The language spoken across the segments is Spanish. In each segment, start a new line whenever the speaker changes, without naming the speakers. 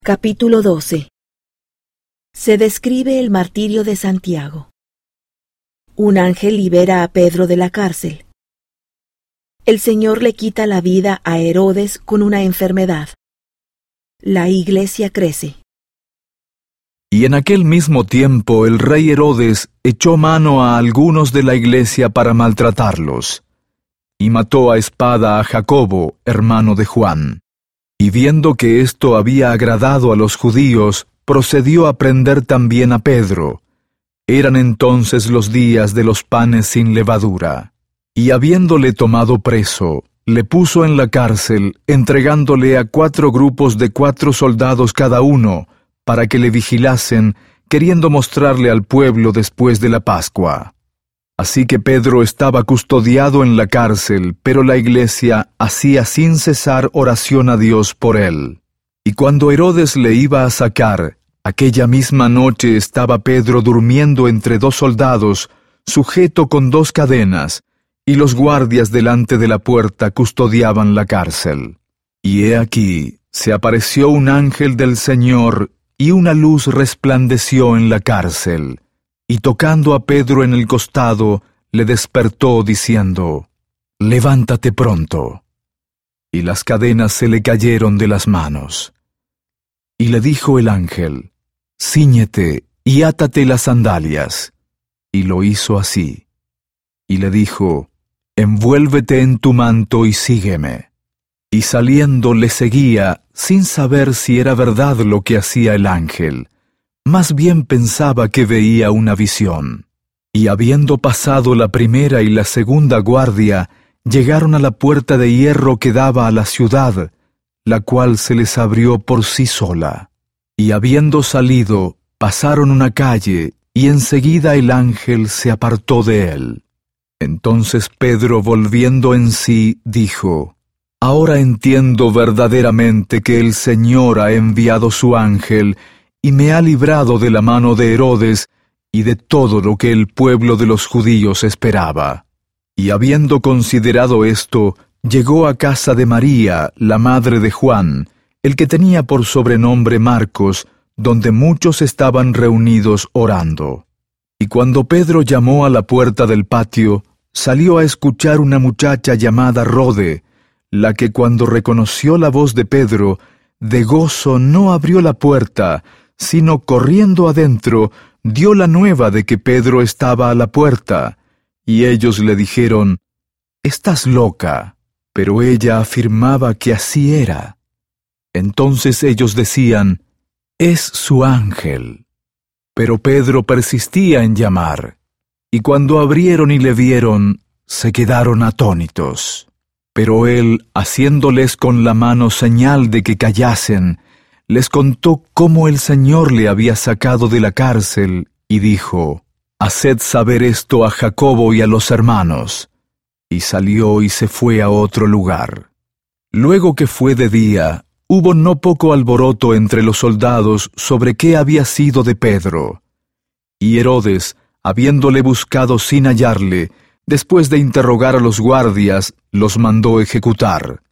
Capítulo 12. Se describe el martirio de Santiago. Un ángel libera a Pedro de la cárcel. El Señor le quita la vida a Herodes con una enfermedad. La iglesia crece.
Y en aquel mismo tiempo el rey Herodes echó mano a algunos de la iglesia para maltratarlos, y mató a espada a Jacobo, hermano de Juan. Y viendo que esto había agradado a los judíos, procedió a prender también a Pedro. Eran entonces los días de los panes sin levadura. Y habiéndole tomado preso, le puso en la cárcel, entregándole a 4 grupos de 4 soldados cada uno, para que le vigilasen, queriendo mostrarle al pueblo después de la Pascua. Así que Pedro estaba custodiado en la cárcel, pero la iglesia hacía sin cesar oración a Dios por él. Y cuando Herodes le iba a sacar, aquella misma noche estaba Pedro durmiendo entre 2 soldados, sujeto con 2 cadenas, y los guardias delante de la puerta custodiaban la cárcel. Y he aquí, se apareció un ángel del Señor, y una luz resplandeció en la cárcel. Y tocando a Pedro en el costado, le despertó diciendo: «Levántate pronto». Y las cadenas se le cayeron de las manos. Y le dijo el ángel: «Cíñete y átate las sandalias». Y lo hizo así. Y le dijo: «Envuélvete en tu manto y sígueme». Y saliendo le seguía, sin saber si era verdad lo que hacía el ángel. Más bien pensaba que veía una visión. Y habiendo pasado la primera y la segunda guardia, llegaron a la puerta de hierro que daba a la ciudad, la cual se les abrió por sí sola. Y habiendo salido, pasaron una calle, y enseguida el ángel se apartó de él. Entonces Pedro, volviendo en sí, dijo: «Ahora entiendo verdaderamente que el Señor ha enviado su ángel, y me ha librado de la mano de Herodes y de todo lo que el pueblo de los judíos esperaba». Y habiendo considerado esto, llegó a casa de María, la madre de Juan, el que tenía por sobrenombre Marcos, donde muchos estaban reunidos orando. Y cuando Pedro llamó a la puerta del patio, salió a escuchar una muchacha llamada Rode, la que cuando reconoció la voz de Pedro, de gozo no abrió la puerta, sino corriendo adentro, dio la nueva de que Pedro estaba a la puerta. Y ellos le dijeron: «Estás loca». Pero ella afirmaba que así era. Entonces ellos decían: «Es su ángel». Pero Pedro persistía en llamar. Y cuando abrieron y le vieron, se quedaron atónitos. Pero él, haciéndoles con la mano señal de que callasen, les contó cómo el Señor le había sacado de la cárcel, y dijo: «Haced saber esto a Jacobo y a los hermanos». Y salió y se fue a otro lugar. Luego que fue de día, hubo no poco alboroto entre los soldados sobre qué había sido de Pedro. Y Herodes, habiéndole buscado sin hallarle, después de interrogar a los guardias, los mandó ejecutar.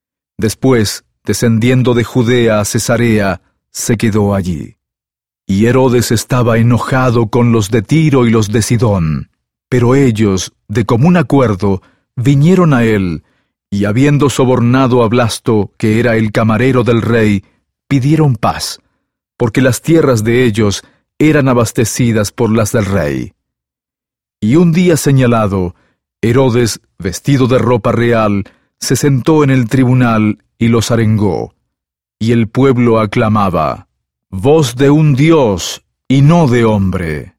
Después, descendiendo de Judea a Cesarea, se quedó allí. Y Herodes estaba enojado con los de Tiro y los de Sidón, pero ellos, de común acuerdo, vinieron a él, y habiendo sobornado a Blasto, que era el camarero del rey, pidieron paz, porque las tierras de ellos eran abastecidas por las del rey. Y un día señalado, Herodes, vestido de ropa real, se sentó en el tribunal y los arengó. Y el pueblo aclamaba: «Voz de un Dios, y no de hombre».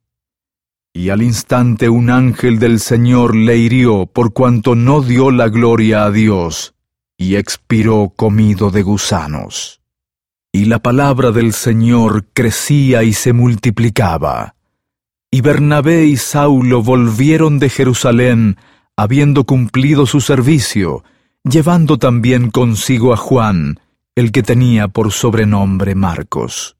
Y al instante un ángel del Señor le hirió por cuanto no dio la gloria a Dios, y expiró comido de gusanos. Y la palabra del Señor crecía y se multiplicaba. Y Bernabé y Saulo volvieron de Jerusalén, habiendo cumplido su servicio, llevando también consigo a Juan, el que tenía por sobrenombre Marcos.